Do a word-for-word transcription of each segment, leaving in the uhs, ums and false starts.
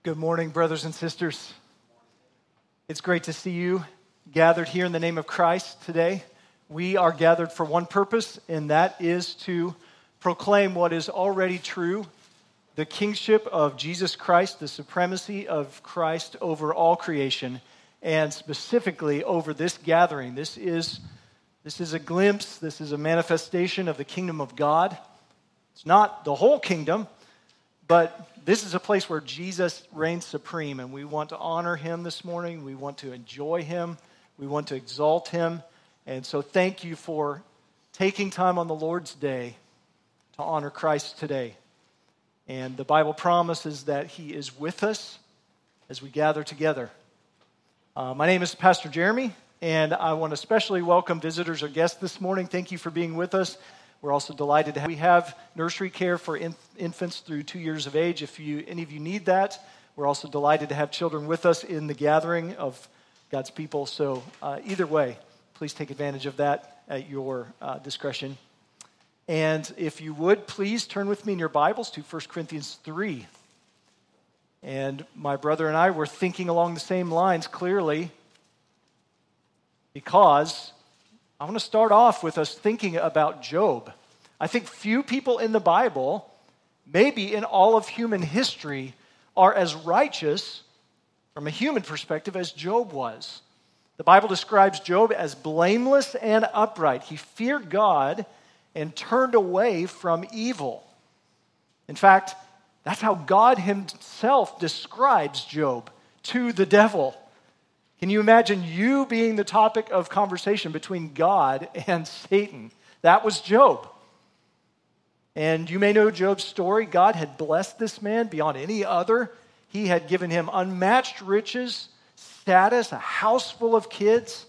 Good morning, brothers and sisters. It's great to see you gathered here in the name of Christ today. We are gathered for one purpose, and that is to proclaim what is already true, the kingship of Jesus Christ, the supremacy of Christ over all creation, and specifically over this gathering. This is, this is a glimpse, this is a manifestation of the kingdom of God. It's not the whole kingdom, but this is a place where Jesus reigns supreme, and we want to honor him this morning. We want to enjoy him. We want to exalt him. And so thank you for taking time on the Lord's Day to honor Christ today. And the Bible promises that he is with us as we gather together. Uh, my name is Pastor Jeremy, and I want to especially welcome visitors or guests this morning. Thank you for being with us. We're also delighted to have, we have nursery care for in, infants through two years of age. If you any of you need that, we're also delighted to have children with us in the gathering of God's people. So uh, either way, please take advantage of that at your uh, discretion. And if you would, please turn with me in your Bibles to First Corinthians three. And my brother and I were thinking along the same lines clearly because I want to start off with us thinking about Job. I think few people in the Bible, maybe in all of human history, are as righteous from a human perspective as Job was. The Bible describes Job as blameless and upright. He feared God and turned away from evil. In fact, that's how God himself describes Job to the devil. Can you imagine you being the topic of conversation between God and Satan? That was Job. And you may know Job's story. God had blessed this man beyond any other. He had given him unmatched riches, status, a house full of kids.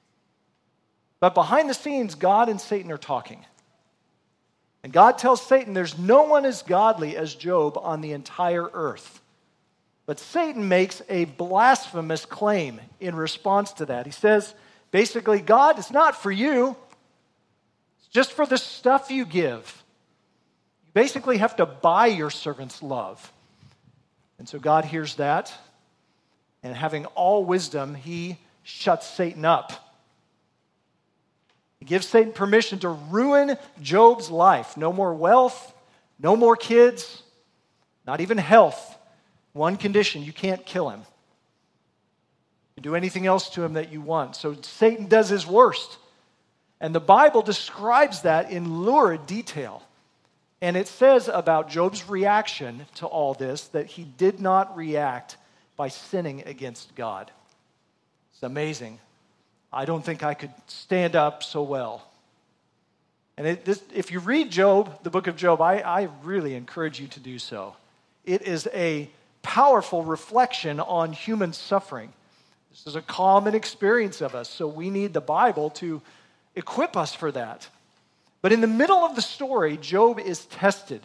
But behind the scenes, God and Satan are talking. And God tells Satan there's no one as godly as Job on the entire earth. But Satan makes a blasphemous claim in response to that. He says, basically, God, it's not for you. It's just for the stuff you give. You basically have to buy your servant's love. And so God hears that. And having all wisdom, he shuts Satan up. He gives Satan permission to ruin Job's life. No more wealth, no more kids, not even health. One condition, you can't kill him. You do anything else to him that you want. So Satan does his worst. And the Bible describes that in lurid detail. And it says about Job's reaction to all this that he did not react by sinning against God. It's amazing. I don't think I could stand up so well. And it, this, if you read Job, the book of Job, I, I really encourage you to do so. It is a powerful reflection on human suffering. This is a common experience of us, so we need the Bible to equip us for that. But in the middle of the story, Job is tested.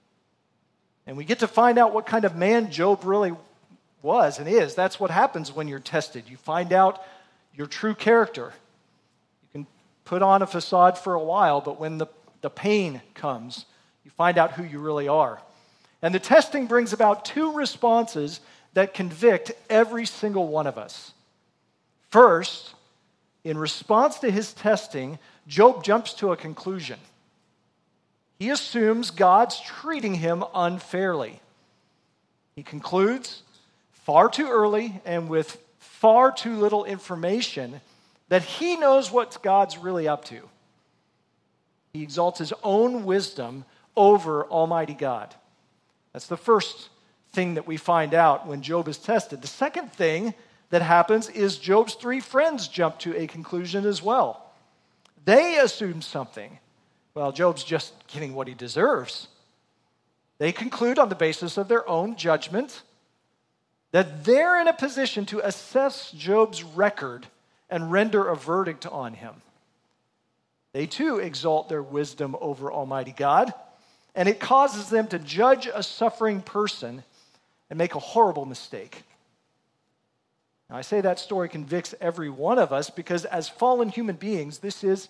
And we get to find out what kind of man Job really was and is. That's what happens when you're tested. You find out your true character. You can put on a facade for a while, but when the, the pain comes, you find out who you really are. And the testing brings about two responses that convict every single one of us. First, in response to his testing, Job jumps to a conclusion. He assumes God's treating him unfairly. He concludes, far too early and with far too little information, that he knows what God's really up to. He exalts his own wisdom over Almighty God. That's the first thing that we find out when Job is tested. The second thing that happens is Job's three friends jump to a conclusion as well. They assume something. Well, Job's just getting what he deserves. They conclude on the basis of their own judgment that they're in a position to assess Job's record and render a verdict on him. They too exalt their wisdom over Almighty God. And it causes them to judge a suffering person and make a horrible mistake. Now, I say that story convicts every one of us because as fallen human beings, this is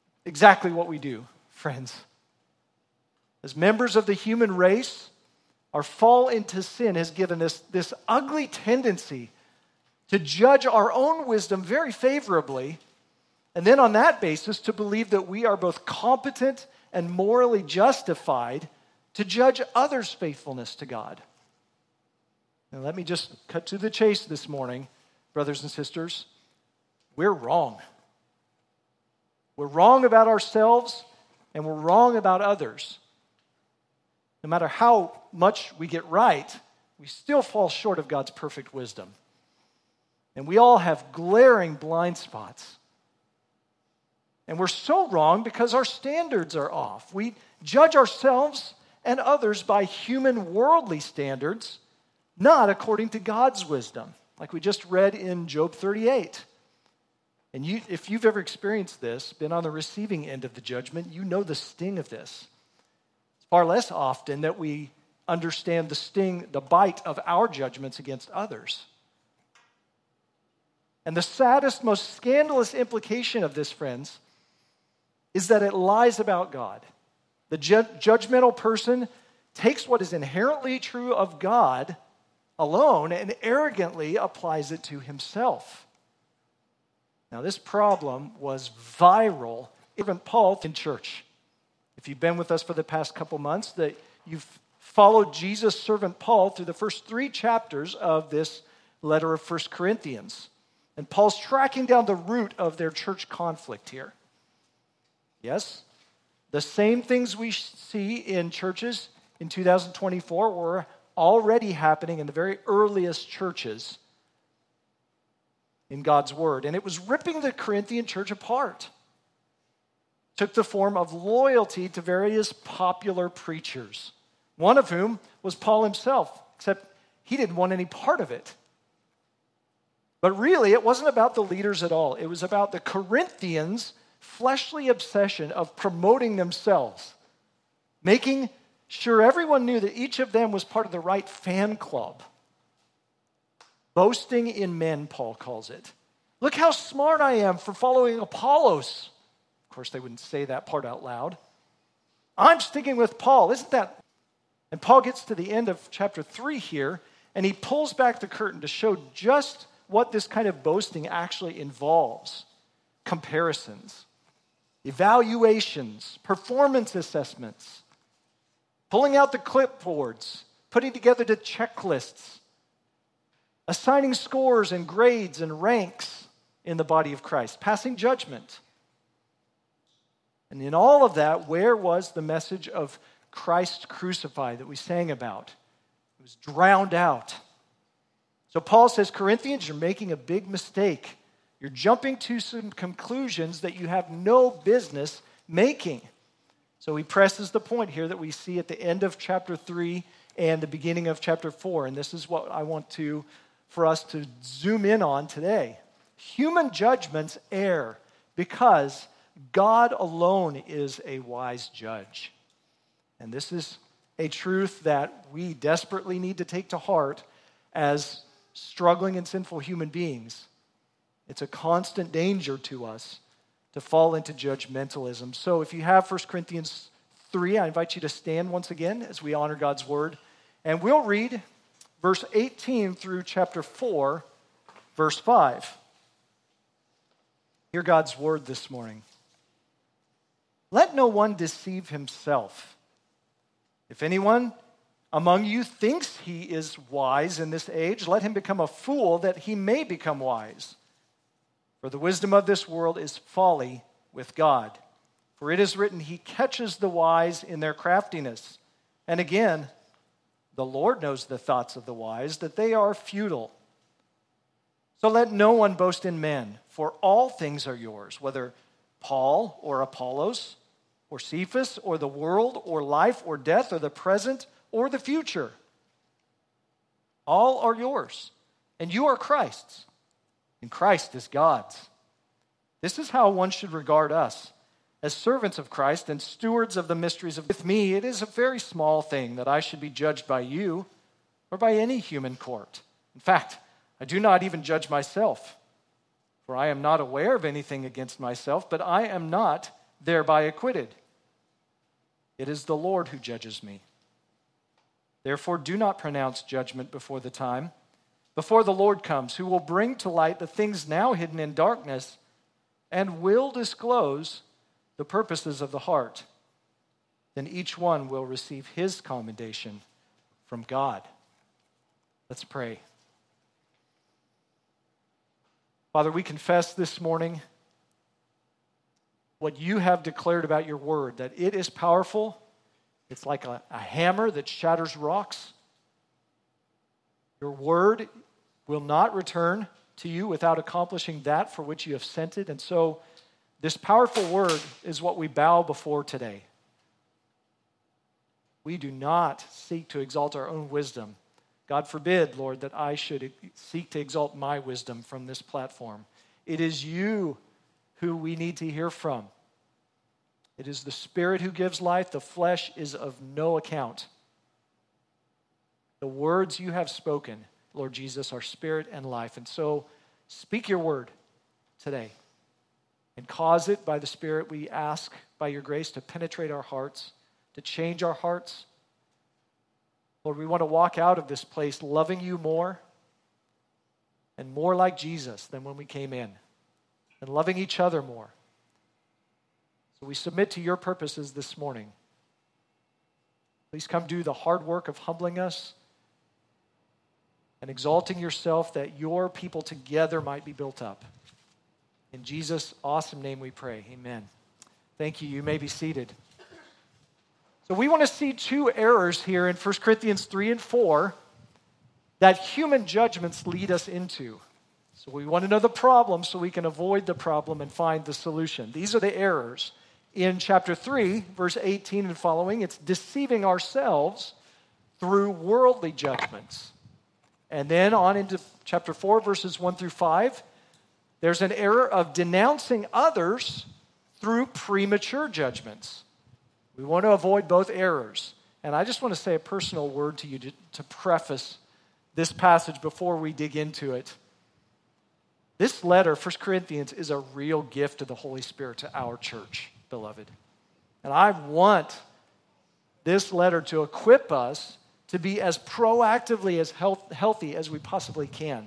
exactly what we do, friends. As members of the human race, Our fall into sin has given us this ugly tendency to judge our own wisdom very favorably, and then on that basis to believe that we are both competent and morally justified to judge others' faithfulness to God. Now let me just cut to the chase this morning, brothers and sisters. We're wrong. We're wrong about ourselves, and we're wrong about others. No matter how much we get right, we still fall short of God's perfect wisdom. And we all have glaring blind spots. And we're so wrong because our standards are off. We judge ourselves and others by human worldly standards, not according to God's wisdom, like we just read in Job thirty-eight. And you, if you've ever experienced this, been on the receiving end of the judgment, you know the sting of this. It's far less often that we understand the sting, the bite of our judgments against others. And the saddest, most scandalous implication of this, friends, is that it lies about God. The ju- judgmental person takes what is inherently true of God alone and arrogantly applies it to himself. Now, this problem was viral, even Paul in church. If you've been with us for the past couple months, that you've followed Jesus' servant Paul through the first three chapters of this letter of First Corinthians. And Paul's tracking down the root of their church conflict here. Yes, the same things we see in churches in two thousand twenty-four were already happening in the very earliest churches in God's word. And it was ripping the Corinthian church apart. It took the form of loyalty to various popular preachers, one of whom was Paul himself, except he didn't want any part of it. But really, it wasn't about the leaders at all. It was about the Corinthians' fleshly obsession of promoting themselves, making sure everyone knew that each of them was part of the right fan club. Boasting in men, Paul calls it. Look how smart I am for following Apollos. Of course, they wouldn't say that part out loud. I'm sticking with Paul. Isn't that? And Paul gets to the end of chapter three here, and he pulls back the curtain to show just what this kind of boasting actually involves. Comparisons, evaluations, performance assessments, pulling out the clipboards, putting together the checklists, assigning scores and grades and ranks in the body of Christ, passing judgment. And in all of that, where was the message of Christ crucified that we sang about? It was drowned out. So Paul says, Corinthians, you're making a big mistake. You're jumping to some conclusions that you have no business making. So he presses the point here that we see at the end of chapter three and the beginning of chapter four. And this is what I want to, for us to zoom in on today. Human judgments err because God alone is a wise judge. And this is a truth that we desperately need to take to heart as struggling and sinful human beings. It's a constant danger to us to fall into judgmentalism. So if you have First Corinthians three, I invite you to stand once again as we honor God's word. And we'll read verse eighteen through chapter four, verse five. Hear God's word this morning. Let no one deceive himself. If anyone among you thinks he is wise in this age, let him become a fool that he may become wise. For the wisdom of this world is folly with God. For it is written, he catches the wise in their craftiness. And again, the Lord knows the thoughts of the wise, that they are futile. So let no one boast in men, for all things are yours, whether Paul or Apollos or Cephas or the world or life or death or the present or the future. All are yours, and you are Christ's, and Christ is God's. This is how one should regard us, as servants of Christ and stewards of the mysteries of. With me, it is a very small thing that I should be judged by you or by any human court. In fact, I do not even judge myself, for I am not aware of anything against myself, but I am not thereby acquitted. It is the Lord who judges me. Therefore, do not pronounce judgment before the time, before the Lord comes, who will bring to light the things now hidden in darkness and will disclose the purposes of the heart. Then each one will receive his commendation from God. Let's pray. Father, we confess this morning what you have declared about your word, that it is powerful. It's like a, a hammer that shatters rocks. Your word will not return to you without accomplishing that for which you have sent it. And so this powerful word is what we bow before today. We do not seek to exalt our own wisdom. God forbid, Lord, that I should seek to exalt my wisdom from this platform. It is you who we need to hear from. It is the Spirit who gives life. The flesh is of no account. The words you have spoken, Lord Jesus, are spirit and life. And so speak your word today and cause it by the Spirit, we ask, by your grace, to penetrate our hearts, to change our hearts. Lord, we want to walk out of this place loving you more and more like Jesus than when we came in, and loving each other more. So we submit to your purposes this morning. Please come do the hard work of humbling us and exalting yourself, that your people together might be built up. In Jesus' awesome name we pray. Amen. Thank you. You may be seated. So we want to see two errors here in First Corinthians three and four that human judgments lead us into. So we want to know the problem so we can avoid the problem and find the solution. These are the errors. In chapter three, verse eighteen and following, it's deceiving ourselves through worldly judgments. And then on into chapter four, verses one through five, there's an error of denouncing others through premature judgments. We want to avoid both errors. And I just want to say a personal word to you to, to preface this passage before we dig into it. This letter, First Corinthians, is a real gift of the Holy Spirit to our church, beloved. And I want this letter to equip us to be as proactively as health, healthy as we possibly can.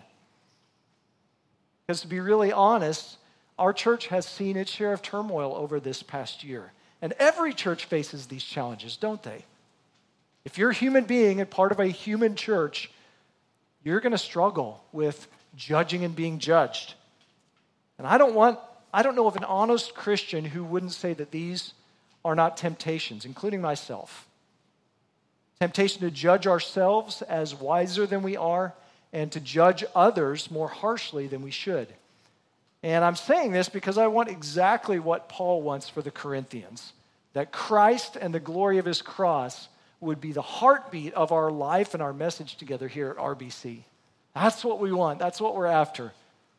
Because to be really honest, our church has seen its share of turmoil over this past year. And every church faces these challenges, don't they? If you're a human being and part of a human church, you're going to struggle with judging and being judged. And I don't want, I don't know of an honest Christian who wouldn't say that these are not temptations, including myself. Temptation to judge ourselves as wiser than we are and to judge others more harshly than we should. And I'm saying this because I want exactly what Paul wants for the Corinthians, that Christ and the glory of his cross would be the heartbeat of our life and our message together here at R B C. That's what we want. That's what we're after.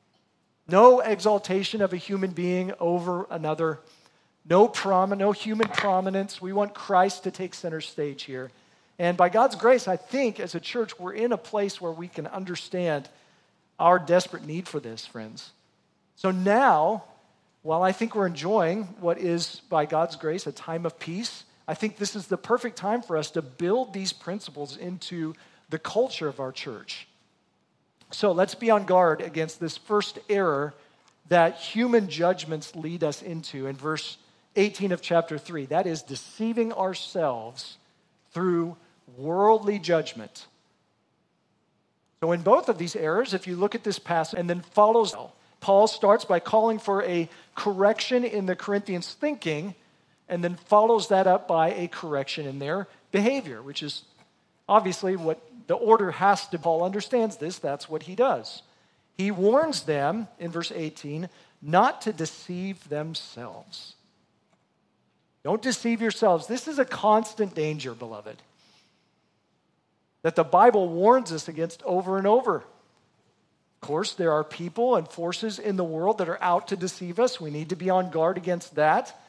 No exaltation of a human being over another. No prom- no human prominence. We want Christ to take center stage here. And by God's grace, I think as a church, we're in a place where we can understand our desperate need for this, friends. So now, while I think we're enjoying what is, by God's grace, a time of peace, I think this is the perfect time for us to build these principles into the culture of our church. So let's be on guard against this first error that human judgments lead us into in verse eighteen of chapter three. That is deceiving ourselves through worldly judgment. So in both of these errors, if you look at this passage and then follows, Paul starts by calling for a correction in the Corinthians' thinking and then follows that up by a correction in their behavior, which is obviously what the order has to. Paul understands this. That's what he does. He warns them in verse eighteen not to deceive themselves. Don't deceive yourselves. This is a constant danger, beloved, that the Bible warns us against over and over. Of course, there are people and forces in the world that are out to deceive us. We need to be on guard against that.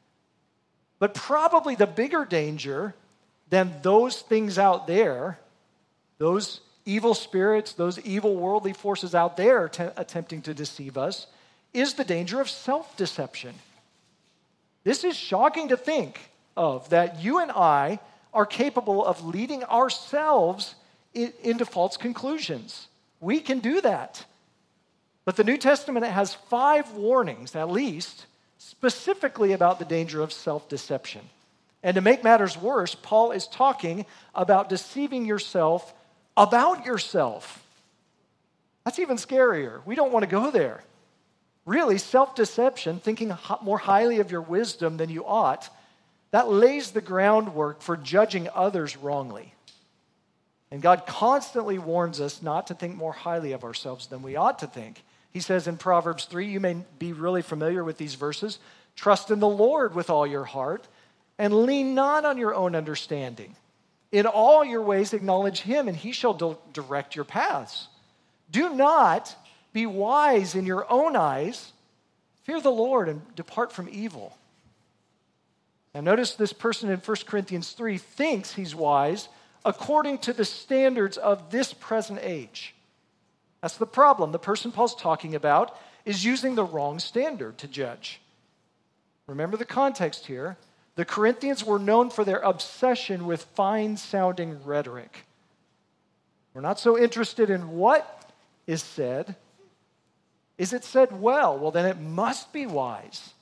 But probably the bigger danger than those things out there, those evil spirits, those evil worldly forces out there t- attempting to deceive us, is the danger of self-deception. This is shocking to think of, that you and I are capable of leading ourselves into false conclusions. We can do that. But the New Testament has five warnings, at least, specifically about the danger of self-deception. And to make matters worse, Paul is talking about deceiving yourself about yourself. That's even scarier. We don't want to go there. Really, self-deception, thinking more highly of your wisdom than you ought, that lays the groundwork for judging others wrongly. And God constantly warns us not to think more highly of ourselves than we ought to think. He says in Proverbs three, you may be really familiar with these verses, trust in the Lord with all your heart and lean not on your own understanding. In all your ways acknowledge him and he shall do- direct your paths. Do not be wise in your own eyes. Fear the Lord and depart from evil. Now notice this person in First Corinthians three thinks he's wise according to the standards of this present age. That's the problem. The person Paul's talking about is using the wrong standard to judge. Remember the context here. The Corinthians were known for their obsession with fine-sounding rhetoric. We're not so interested in what is said. Is it said well? Well, then it must be wise.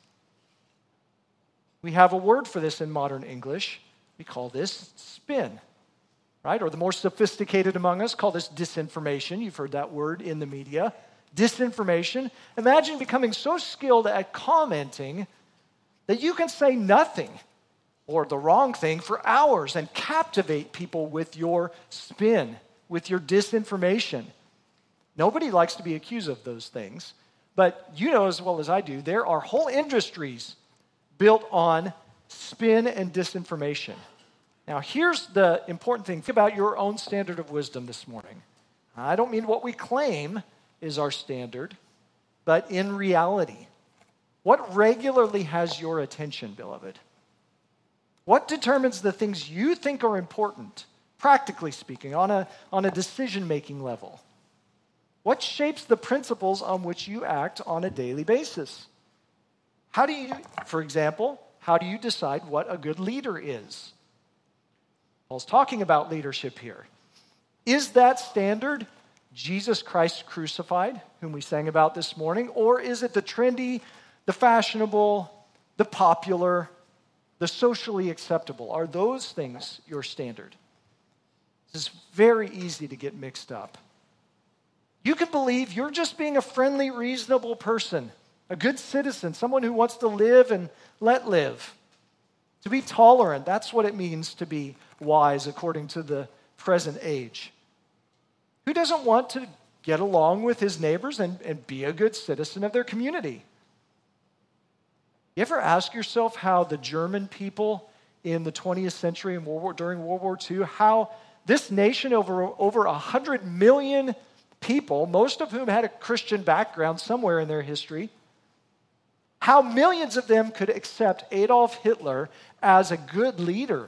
We have a word for this in modern English. We call this spin. Right? Or the more sophisticated among us call this disinformation. You've heard that word in the media. Disinformation. Imagine becoming so skilled at commenting that you can say nothing or the wrong thing for hours and captivate people with your spin, with your disinformation. Nobody likes to be accused of those things. But you know as well as I do, there are whole industries built on spin and disinformation. Now, here's the important thing. Think about your own standard of wisdom this morning. I don't mean what we claim is our standard, but in reality. What regularly has your attention, beloved? What determines the things you think are important, practically speaking, on a, on a decision-making level? What shapes the principles on which you act on a daily basis? How do you, for example, how do you decide what a good leader is? Paul's talking about leadership here. Is that standard Jesus Christ crucified, whom we sang about this morning, or is it the trendy, the fashionable, the popular, the socially acceptable? Are those things your standard? This is very easy to get mixed up. You can believe you're just being a friendly, reasonable person, a good citizen, someone who wants to live and let live. To be tolerant, that's what it means to be wise according to the present age. Who doesn't want to get along with his neighbors and, and be a good citizen of their community? You ever ask yourself how the German people in the twentieth century and World War, during World War Two, how this nation, over, over one hundred million people, most of whom had a Christian background somewhere in their history, how millions of them could accept Adolf Hitler as a good leader?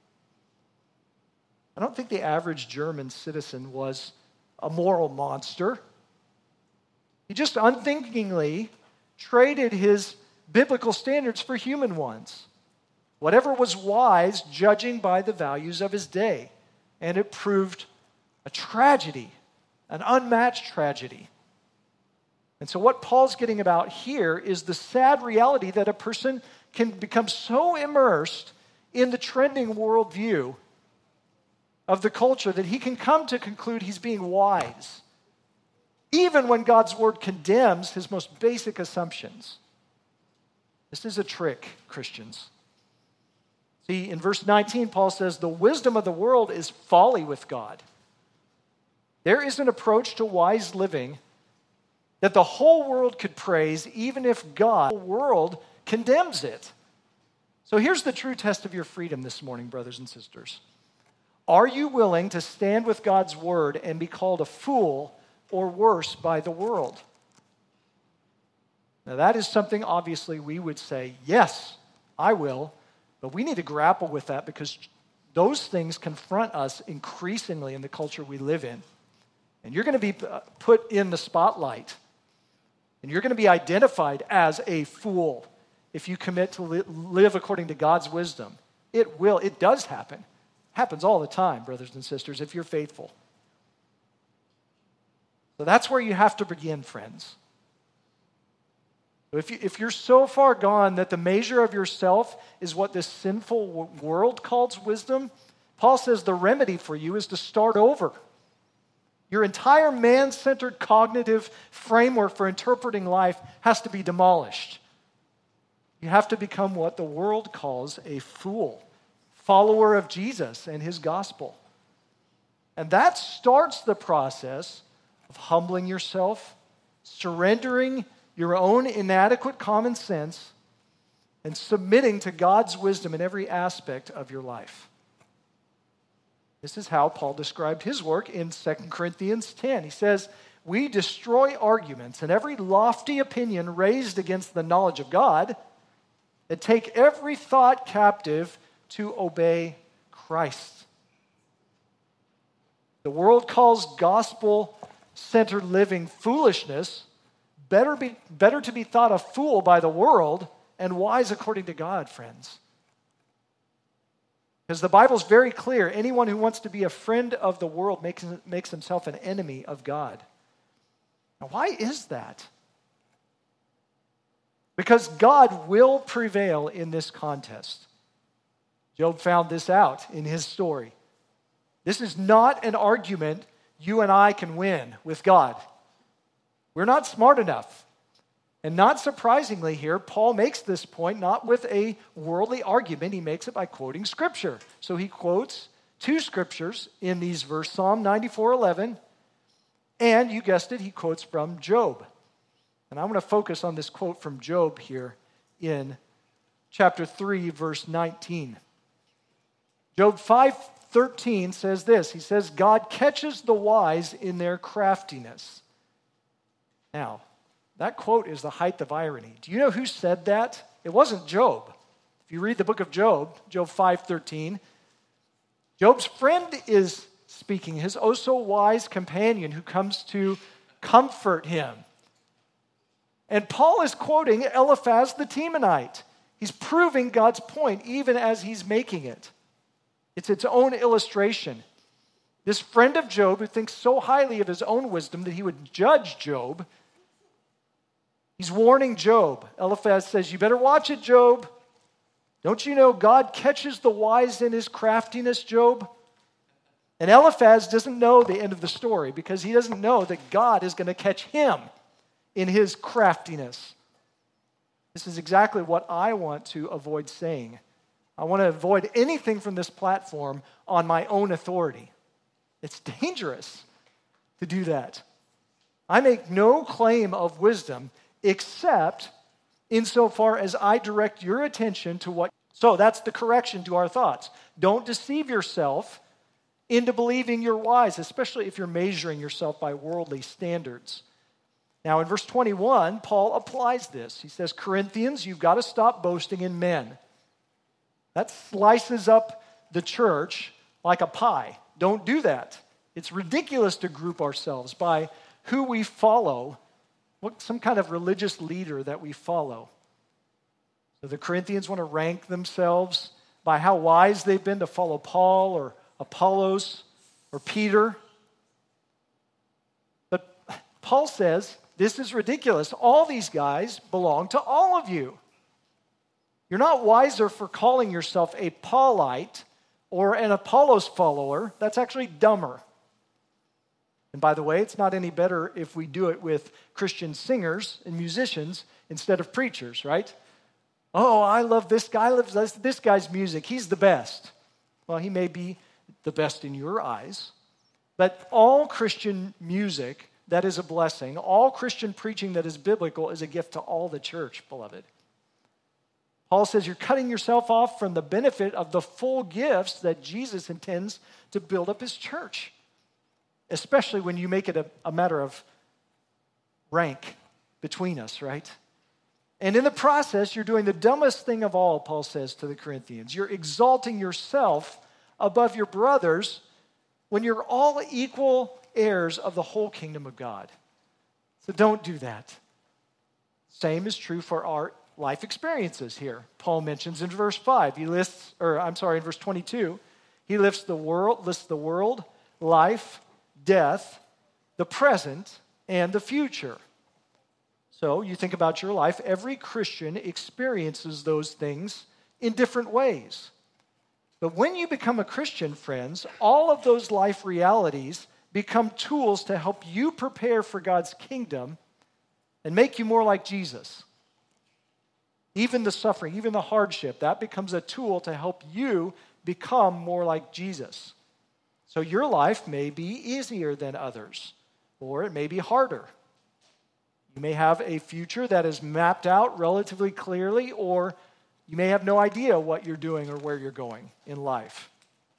I don't think the average German citizen was a moral monster. He just unthinkingly traded his biblical standards for human ones. Whatever was wise, judging by the values of his day. And it proved a tragedy, an unmatched tragedy. And so what Paul's getting about here is the sad reality that a person can become so immersed in the trending worldview of the culture that he can come to conclude he's being wise, even when God's word condemns his most basic assumptions. This is a trick, Christians. See, in verse nineteen, Paul says, the wisdom of the world is folly with God. There is an approach to wise living that the whole world could praise, even if God, the world, condemns it. So here's the true test of your freedom this morning, brothers and sisters. Are you willing to stand with God's word and be called a fool or worse by the world? Now that is something obviously we would say, yes, I will, but we need to grapple with that because those things confront us increasingly in the culture we live in. And you're going to be put in the spotlight. And you're going to be identified as a fool if you commit to li- live according to God's wisdom. It will, it does happen. Happens all the time, brothers and sisters, if you're faithful. So that's where you have to begin, friends. If, you, if you're so far gone that the measure of yourself is what this sinful world calls wisdom, Paul says the remedy for you is to start over. Your entire man-centered cognitive framework for interpreting life has to be demolished. You have to become what the world calls a fool, follower of Jesus and his gospel. And that starts the process of humbling yourself, surrendering your own inadequate common sense, and submitting to God's wisdom in every aspect of your life. This is how Paul described his work in Second Corinthians ten. He says, "We destroy arguments and every lofty opinion raised against the knowledge of God, and take every thought captive to obey Christ." The world calls gospel-centered living foolishness. Better, be, better to be thought a fool by the world and wise according to God, friends. Because the Bible's very clear, anyone who wants to be a friend of the world makes, makes himself an enemy of God. Now, why is that? Because God will prevail in this contest. Job found this out in his story. This is not an argument you and I can win with God. We're not smart enough. And not surprisingly here, Paul makes this point not with a worldly argument. He makes it by quoting Scripture. So he quotes two Scriptures in these verses, Psalm ninety-four eleven, and you guessed it, he quotes from Job. And I'm going to focus on this quote from Job here in chapter three, verse nineteen. Job five thirteen says this. He says, "God catches the wise in their craftiness." Now, that quote is the height of irony. Do you know who said that? It wasn't Job. If you read the book of Job, Job five thirteen, Job's friend is speaking, his oh so wise companion who comes to comfort him. And Paul is quoting Eliphaz the Temanite. He's proving God's point even as he's making it. It's its own illustration. This friend of Job who thinks so highly of his own wisdom that he would judge Job, he's warning Job. Eliphaz says, "You better watch it, Job. Don't you know God catches the wise in his craftiness, Job?" And Eliphaz doesn't know the end of the story because he doesn't know that God is going to catch him in his craftiness. This is exactly what I want to avoid saying. I want to avoid anything from this platform on my own authority. It's dangerous to do that. I make no claim of wisdom except insofar as I direct your attention to what... So that's the correction to our thoughts. Don't deceive yourself into believing you're wise, especially if you're measuring yourself by worldly standards. Now in verse twenty-one, Paul applies this. He says, "Corinthians, you've got to stop boasting in men." That slices up the church like a pie. Don't do that. It's ridiculous to group ourselves by who we follow, what some kind of religious leader that we follow. So the Corinthians want to rank themselves by how wise they've been to follow Paul or Apollos or Peter. But Paul says, this is ridiculous. All these guys belong to all of you. You're not wiser for calling yourself a Paulite or an Apollos follower. That's actually dumber. And by the way, it's not any better if we do it with Christian singers and musicians instead of preachers, right? Oh, I love this guy. I love this, this guy's music. He's the best. Well, he may be the best in your eyes. But all Christian music that is a blessing, all Christian preaching that is biblical is a gift to all the church, beloved. Paul says you're cutting yourself off from the benefit of the full gifts that Jesus intends to build up his church, especially when you make it a, a matter of rank between us, right? And in the process, you're doing the dumbest thing of all, Paul says to the Corinthians. You're exalting yourself above your brothers when you're all equal heirs of the whole kingdom of God. So don't do that. Same is true for our life experiences here. Paul mentions in verse five, he lists, or I'm sorry, in verse twenty-two, He lists the world, lists the world, life, death, the present, and the future. So you think about your life, every Christian experiences those things in different ways. But when you become a Christian, friends, all of those life realities become tools to help you prepare for God's kingdom and make you more like Jesus. Even the suffering, even the hardship, that becomes a tool to help you become more like Jesus. So your life may be easier than others, or it may be harder. You may have a future that is mapped out relatively clearly, or you may have no idea what you're doing or where you're going in life.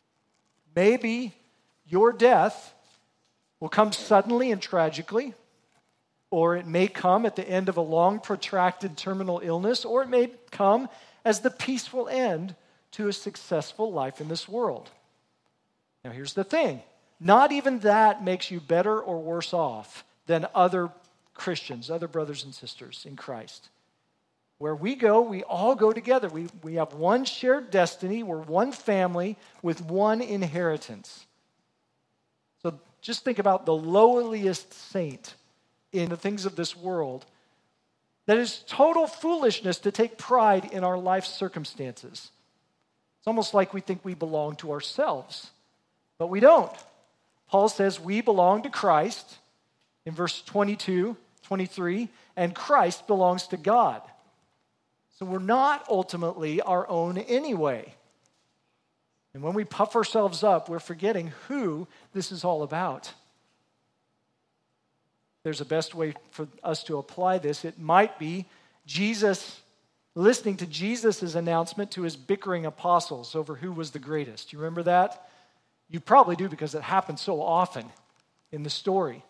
Maybe your death will come suddenly and tragically, or it may come at the end of a long, protracted terminal illness, or it may come as the peaceful end to a successful life in this world. Now, here's the thing. Not even that makes you better or worse off than other Christians, other brothers and sisters in Christ. Where we go, we all go together. We, we have one shared destiny. We're one family with one inheritance. So just think about the lowliest saint in the things of this world. That is total foolishness to take pride in our life circumstances. It's almost like we think we belong to ourselves, but we don't. Paul says we belong to Christ in verse twenty-two, twenty-three, and Christ belongs to God. So we're not ultimately our own anyway. And when we puff ourselves up, we're forgetting who this is all about. There's a best way for us to apply this. It might be Jesus, listening to Jesus' announcement to his bickering apostles over who was the greatest. You remember that? You probably do, because it happens so often in the story.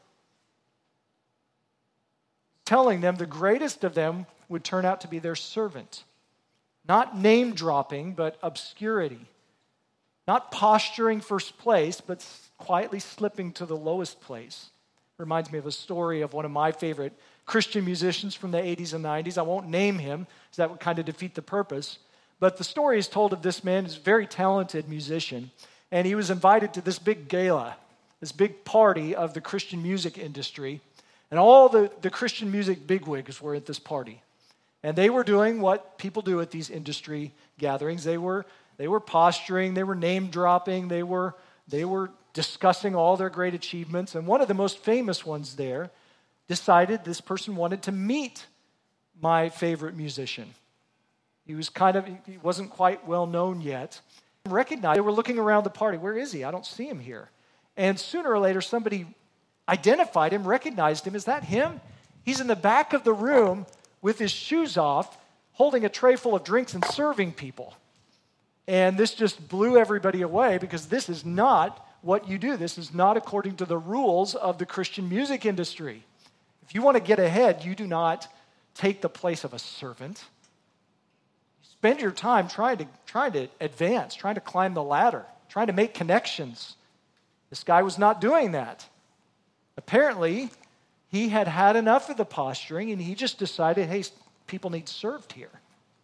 Telling them the greatest of them would turn out to be their servant. Not name dropping, but obscurity. Not posturing first place, but quietly slipping to the lowest place. Reminds me of a story of one of my favorite Christian musicians from the eighties and nineties. I won't name him, because that would kind of defeat the purpose. But the story is told of this man who's a very talented musician, and he was invited to this big gala, this big party of the Christian music industry, and all the, the Christian music bigwigs were at this party. And they were doing what people do at these industry gatherings. They were they were posturing, they were name dropping, they were they were discussing all their great achievements. And one of the most famous ones there decided this person wanted to meet my favorite musician. He was kind of, he wasn't quite well known yet. Recognized, they were looking around the party. Where is he? I don't see him here. And sooner or later, somebody identified him, recognized him. Is that him? He's in the back of the room with his shoes off, holding a tray full of drinks and serving people. And this just blew everybody away, because this is not what you do. This is not according to the rules of the Christian music industry. If you want to get ahead, you do not take the place of a servant. You spend your time trying to, trying to advance, trying to climb the ladder, trying to make connections. This guy was not doing that. Apparently, he had had enough of the posturing, and he just decided, hey, people need served here.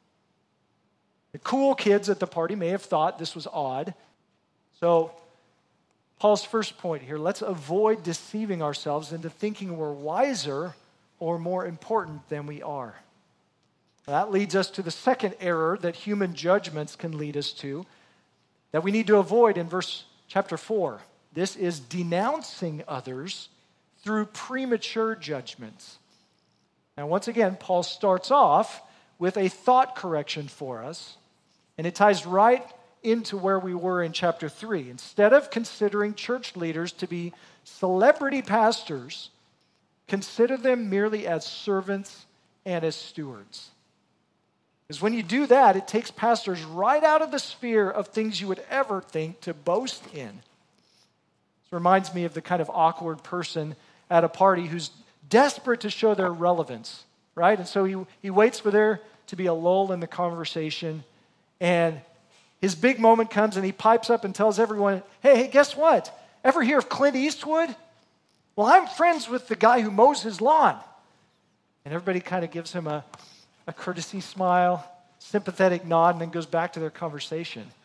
The cool kids at the party may have thought this was odd. So, Paul's first point here, let's avoid deceiving ourselves into thinking we're wiser or more important than we are. That leads us to the second error that human judgments can lead us to, that we need to avoid in verse chapter four. This is denouncing others through premature judgments. Now, once again, Paul starts off with a thought correction for us, and it ties right into where we were in chapter three. Instead of considering church leaders to be celebrity pastors, consider them merely as servants and as stewards. Because when you do that, it takes pastors right out of the sphere of things you would ever think to boast in. This reminds me of the kind of awkward person at a party who's desperate to show their relevance, right? And so he, he waits for there to be a lull in the conversation, and his big moment comes, and he pipes up and tells everyone, hey, hey, guess what? Ever hear of Clint Eastwood? Well, I'm friends with the guy who mows his lawn. And everybody kind of gives him a, a courtesy smile, sympathetic nod, and then goes back to their conversation.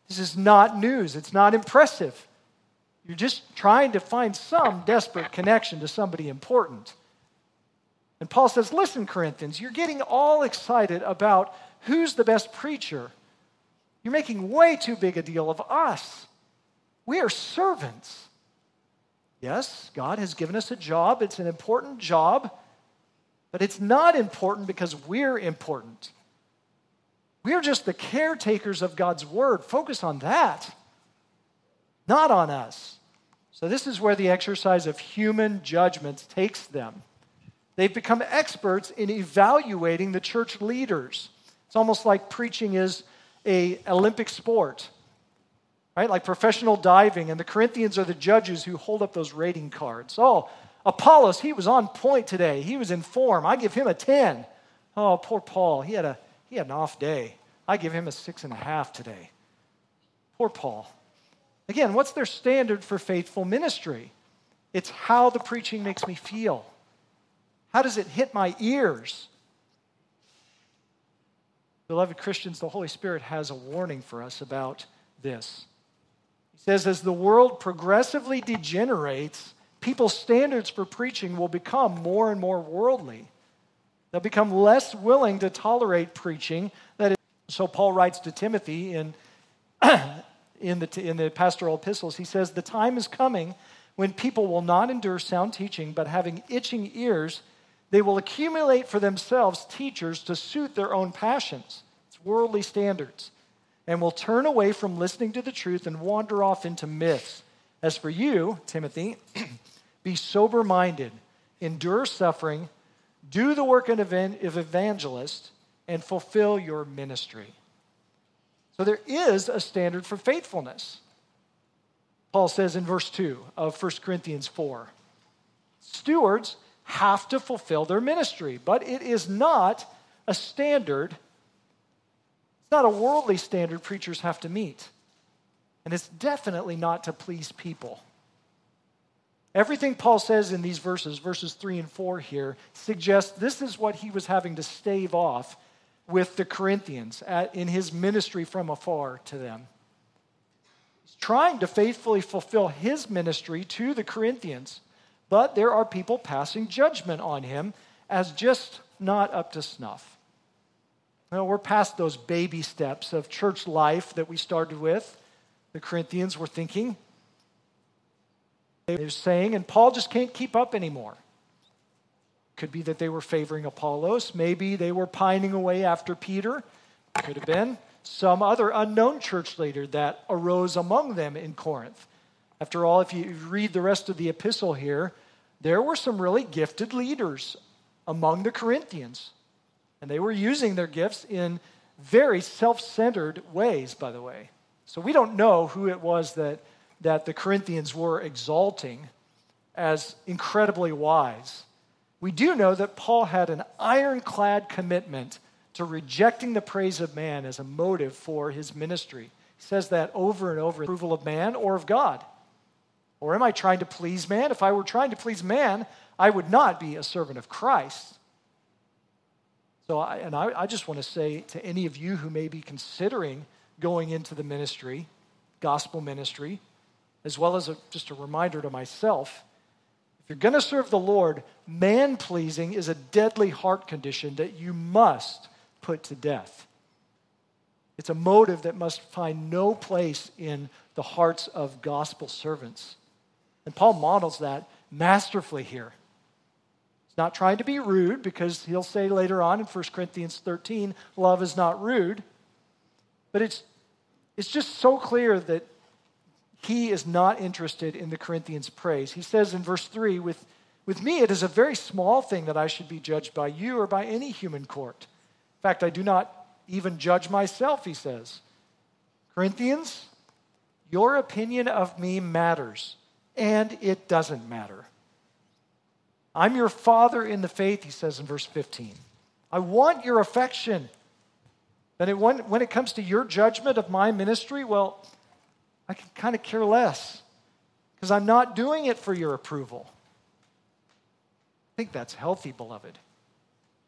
This is not news. It's not impressive. You're just trying to find some desperate connection to somebody important. And Paul says, listen, Corinthians, you're getting all excited about who's the best preacher. You're making way too big a deal of us. We are servants. Yes, God has given us a job. It's an important job, but it's not important because we're important. We're just the caretakers of God's word. Focus on that, not on us. So this is where the exercise of human judgment takes them. They've become experts in evaluating the church leaders. It's almost like preaching is an Olympic sport, right? Like professional diving, and the Corinthians are the judges who hold up those rating cards. Oh, Apollos, he was on point today. He was in form. I give him a ten. Oh, poor Paul, he had a he had an off day. I give him a six and a half today. Poor Paul. Again, what's their standard for faithful ministry? It's how the preaching makes me feel. How does it hit my ears? Beloved Christians, the Holy Spirit has a warning for us about this. He says, as the world progressively degenerates, people's standards for preaching will become more and more worldly. They'll become less willing to tolerate preaching. That is, so Paul writes to Timothy in, in, the, in the pastoral epistles, he says, the time is coming when people will not endure sound teaching, but having itching ears, they will accumulate for themselves teachers to suit their own passions. It's worldly standards. And will turn away from listening to the truth and wander off into myths. As for you, Timothy, be sober-minded, endure suffering, do the work of evangelist, and fulfill your ministry. So there is a standard for faithfulness. Paul says in verse two of First Corinthians four, stewards have to fulfill their ministry, but it is not a standard, it's not a worldly standard preachers have to meet. And it's definitely not to please people. Everything Paul says in these verses, verses three and four here, suggests this is what he was having to stave off with the Corinthians at, in his ministry from afar to them. He's trying to faithfully fulfill his ministry to the Corinthians, but there are people passing judgment on him as just not up to snuff. Well, we're past those baby steps of church life that we started with. The Corinthians were thinking, they were saying, and Paul just can't keep up anymore. Could be that they were favoring Apollos. Maybe they were pining away after Peter. Could have been some other unknown church leader that arose among them in Corinth. After all, if you read the rest of the epistle here, there were some really gifted leaders among the Corinthians. And they were using their gifts in very self-centered ways, by the way. So we don't know who it was that, that the Corinthians were exalting as incredibly wise. We do know that Paul had an ironclad commitment to rejecting the praise of man as a motive for his ministry. He says that over and over, approval of man or of God. Or am I trying to please man? If I were trying to please man, I would not be a servant of Christ. So, I, and I, I just want to say to any of you who may be considering going into the ministry, gospel ministry, as well as a, just a reminder to myself, if you're going to serve the Lord, man-pleasing is a deadly heart condition that you must put to death. It's a motive that must find no place in the hearts of gospel servants. And Paul models that masterfully here. He's not trying to be rude, because he'll say later on in First Corinthians thirteen, love is not rude. But it's, it's just so clear that he is not interested in the Corinthians' praise. He says in verse three, with, with me it is a very small thing that I should be judged by you or by any human court. In fact, I do not even judge myself, he says. Corinthians, your opinion of me matters, and it doesn't matter. I'm your father in the faith, he says in verse fifteen. I want your affection. But it, when, when it comes to your judgment of my ministry, well, I can kind of care less, because I'm not doing it for your approval. I think that's healthy, beloved.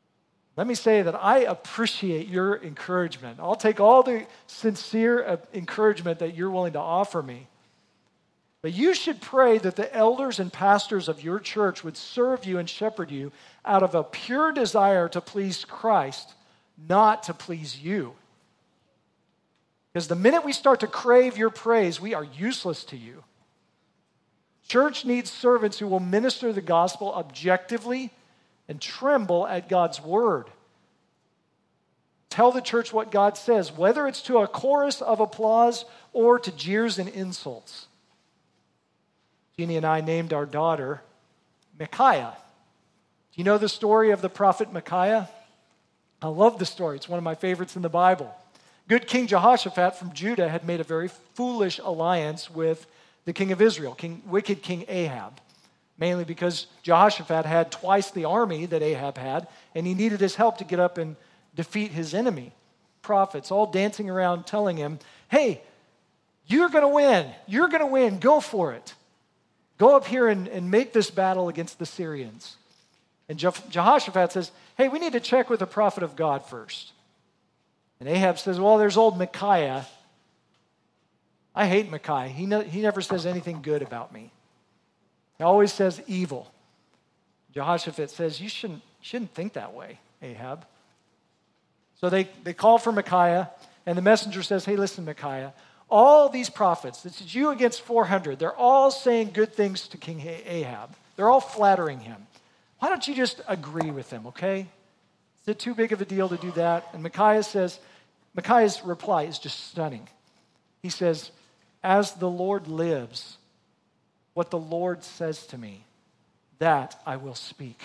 Let me say that I appreciate your encouragement. I'll take all the sincere encouragement that you're willing to offer me. But you should pray that the elders and pastors of your church would serve you and shepherd you out of a pure desire to please Christ, not to please you. Because the minute we start to crave your praise, we are useless to you. Church needs servants who will minister the gospel objectively and tremble at God's word. Tell the church what God says, whether it's to a chorus of applause or to jeers and insults. Jeannie and I named our daughter Micaiah. Do you know the story of the prophet Micaiah? I love the story. It's one of my favorites in the Bible. Good King Jehoshaphat from Judah had made a very foolish alliance with the king of Israel, king, wicked King Ahab, mainly because Jehoshaphat had twice the army that Ahab had, and he needed his help to get up and defeat his enemy. Prophets all dancing around telling him, hey, you're going to win. You're going to win. Go for it. Go up here and, and make this battle against the Syrians. And Je- Jehoshaphat says, hey, we need to check with the prophet of God first. And Ahab says, well, there's old Micaiah. I hate Micaiah. He, no, he never says anything good about me. He always says evil. Jehoshaphat says, you shouldn't, shouldn't think that way, Ahab. So they, they call for Micaiah, and the messenger says, hey, listen, Micaiah, all these prophets, this is you against four hundred, they're all saying good things to King Ahab. They're all flattering him. Why don't you just agree with them, okay? Is it too big of a deal to do that? And Micaiah says, Micaiah's reply is just stunning. He says, as the Lord lives, what the Lord says to me, that I will speak.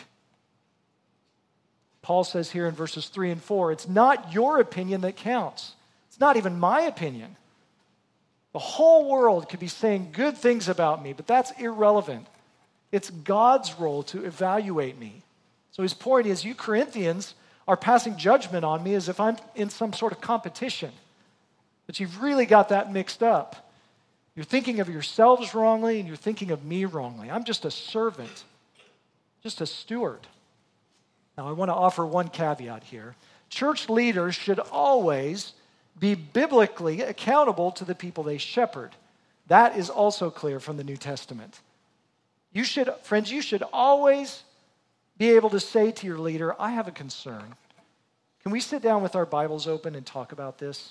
Paul says here in verses three and four, it's not your opinion that counts. It's not even my opinion. The whole world could be saying good things about me, but that's irrelevant. It's God's role to evaluate me. So his point is, you Corinthians are passing judgment on me as if I'm in some sort of competition. But you've really got that mixed up. You're thinking of yourselves wrongly, and you're thinking of me wrongly. I'm just a servant, just a steward. Now, I want to offer one caveat here. Church leaders should always be biblically accountable to the people they shepherd. That is also clear from the New Testament. You should, friends, you should always be able to say to your leader, I have a concern. Can we sit down with our Bibles open and talk about this?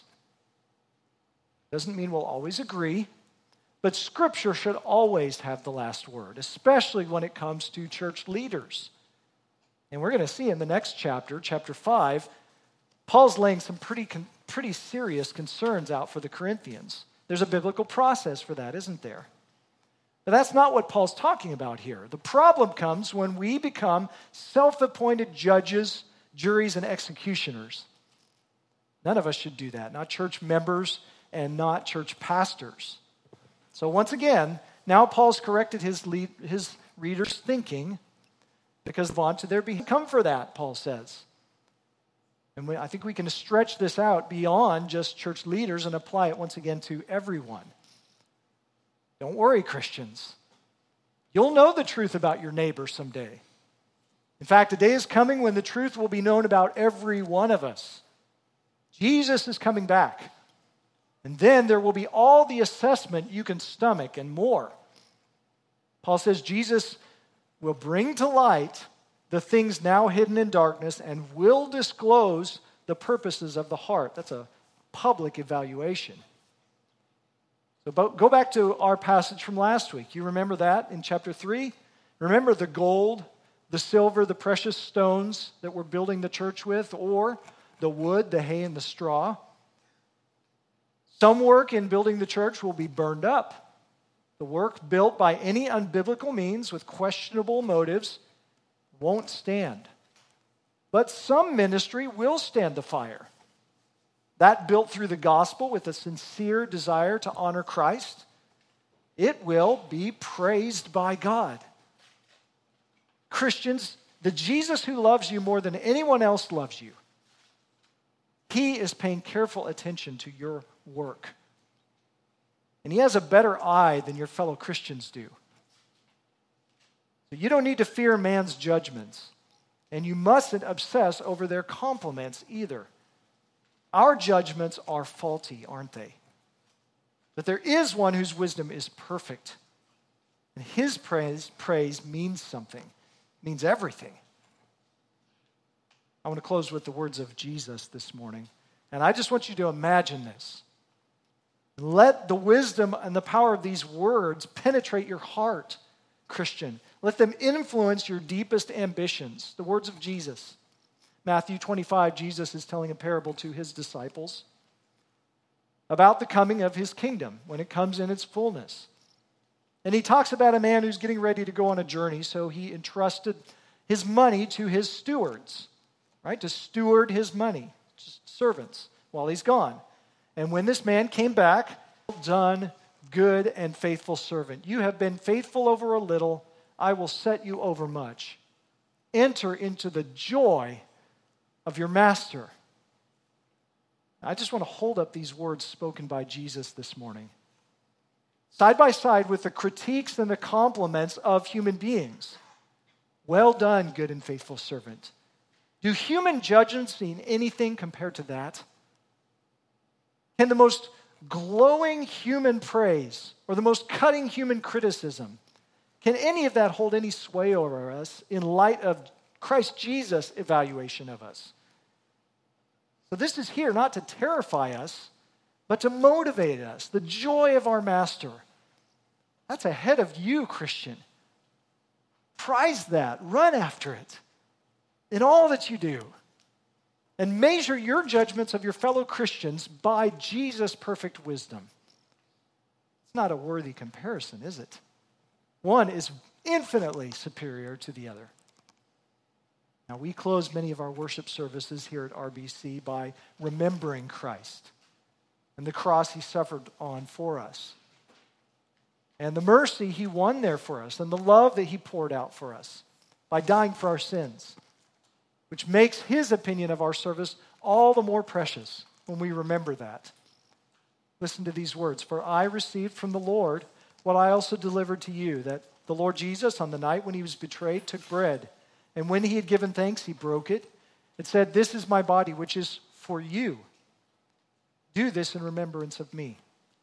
Doesn't mean we'll always agree, but Scripture should always have the last word, especially when it comes to church leaders. And we're going to see in the next chapter, chapter five, Paul's laying some pretty, pretty serious concerns out for the Corinthians. There's a biblical process for that, isn't there? But that's not what Paul's talking about here. The problem comes when we become self-appointed judges, juries, and executioners. None of us should do that, not church members and not church pastors. So once again, now Paul's corrected his, lead, his readers' thinking because on to their behalf. Come for that, Paul says. And we, I think we can stretch this out beyond just church leaders and apply it once again to everyone. Don't worry, Christians. You'll know the truth about your neighbor someday. In fact, a day is coming when the truth will be known about every one of us. Jesus is coming back. And then there will be all the assessment you can stomach and more. Paul says Jesus will bring to light the things now hidden in darkness and will disclose the purposes of the heart. That's a public evaluation. So go back to our passage from last week. You remember that in chapter three? Remember the gold, the silver, the precious stones that we're building the church with, or the wood, the hay, and the straw. Some work in building the church will be burned up. The work built by any unbiblical means with questionable motives won't stand. But some ministry will stand the fire. That built through the gospel with a sincere desire to honor Christ, it will be praised by God. Christians, the Jesus who loves you more than anyone else loves you, he is paying careful attention to your work. And he has a better eye than your fellow Christians do. So you don't need to fear man's judgments. And you mustn't obsess over their compliments either. Our judgments are faulty, aren't they? But there is one whose wisdom is perfect. And his praise, praise means something, means everything. I want to close with the words of Jesus this morning. And I just want you to imagine this. Let the wisdom and the power of these words penetrate your heart, Christian. Let them influence your deepest ambitions. The words of Jesus. Matthew twenty-five, Jesus is telling a parable to his disciples about the coming of his kingdom when it comes in its fullness. And he talks about a man who's getting ready to go on a journey, so he entrusted his money to his stewards, right? To steward his money, just servants, while he's gone. And when this man came back, well done, good and faithful servant. You have been faithful over a little, I will set you over much. Enter into the joy of your master. I just want to hold up these words spoken by Jesus this morning, side by side with the critiques and the compliments of human beings. Well done, good and faithful servant. Do human judgments mean anything compared to that? Can the most glowing human praise or the most cutting human criticism, can any of that hold any sway over us in light of Christ Jesus' evaluation of us? So this is here not to terrify us, but to motivate us. The joy of our master. That's ahead of you, Christian. Prize that. Run after it in all that you do. And measure your judgments of your fellow Christians by Jesus' perfect wisdom. It's not a worthy comparison, is it? One is infinitely superior to the other. Now, we close many of our worship services here at R B C by remembering Christ and the cross he suffered on for us, and the mercy he won there for us, and the love that he poured out for us by dying for our sins, which makes his opinion of our service all the more precious when we remember that. Listen to these words. For I received from the Lord what I also delivered to you, that the Lord Jesus, on the night when he was betrayed, took bread. And when he had given thanks, he broke it and said, this is my body, which is for you. Do this in remembrance of me.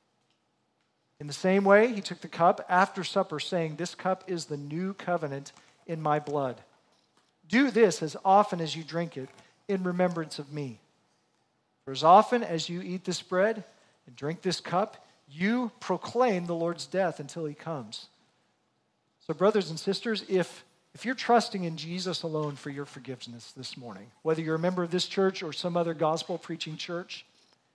In the same way, he took the cup after supper, saying, this cup is the new covenant in my blood. Do this as often as you drink it in remembrance of me. For as often as you eat this bread and drink this cup, you proclaim the Lord's death until he comes. So brothers and sisters, if, if you're trusting in Jesus alone for your forgiveness this morning, whether you're a member of this church or some other gospel-preaching church,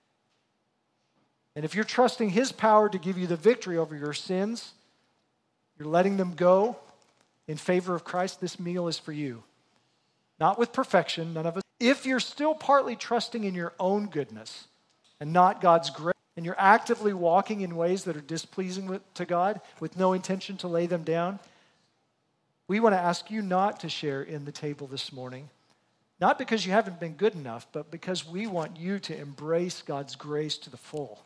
and if you're trusting his power to give you the victory over your sins, you're letting them go in favor of Christ, this meal is for you. Not with perfection, none of us. If you're still partly trusting in your own goodness and not God's grace, and you're actively walking in ways that are displeasing with, to God with no intention to lay them down, we want to ask you not to share in the table this morning. Not because you haven't been good enough, but because we want you to embrace God's grace to the full.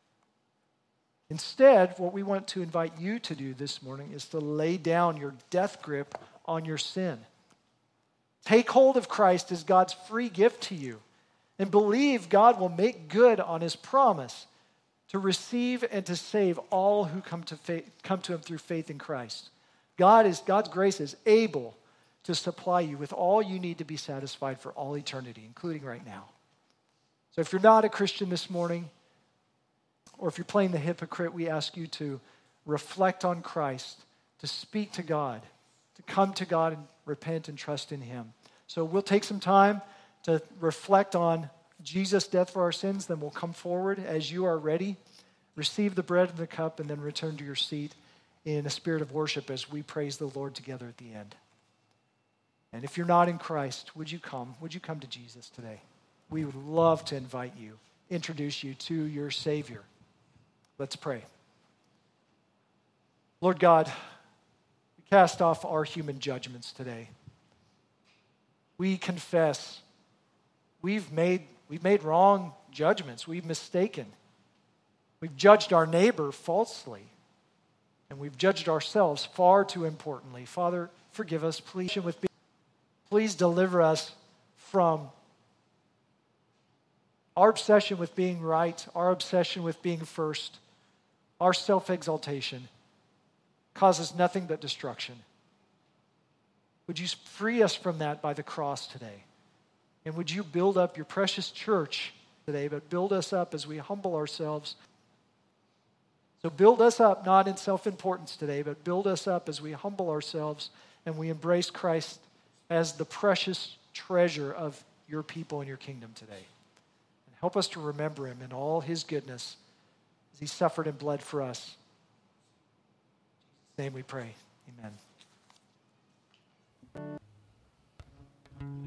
Instead, what we want to invite you to do this morning is to lay down your death grip on your sin. Take hold of Christ as God's free gift to you and believe God will make good on his promise to receive and to save all who come to faith, come to him through faith in Christ. God is, God's grace is able to supply you with all you need to be satisfied for all eternity, including right now. So if you're not a Christian this morning, or if you're playing the hypocrite, we ask you to reflect on Christ, to speak to God, to come to God and repent and trust in him. So we'll take some time to reflect on Jesus' death for our sins, then we'll come forward as you are ready, receive the bread and the cup, and then return to your seat in a spirit of worship as we praise the Lord together at the end. And if you're not in Christ, would you come? Would you come to Jesus today? We would love to invite you, introduce you to your Savior. Let's pray. Lord God, we cast off our human judgments today. We confess we've made, we've made wrong judgments. We've mistaken. We've judged our neighbor falsely. And we've judged ourselves far too importantly. Father, forgive us, please. With Please please deliver us from our obsession with being right, our obsession with being first, our self-exaltation causes nothing but destruction. Would you free us from that by the cross today? And would you build up your precious church today, but build us up as we humble ourselves. So build us up, not in self-importance today, but build us up as we humble ourselves and we embrace Christ as the precious treasure of your people and your kingdom today. And help us to remember him in all his goodness as he suffered and bled for us. In his name we pray. Amen.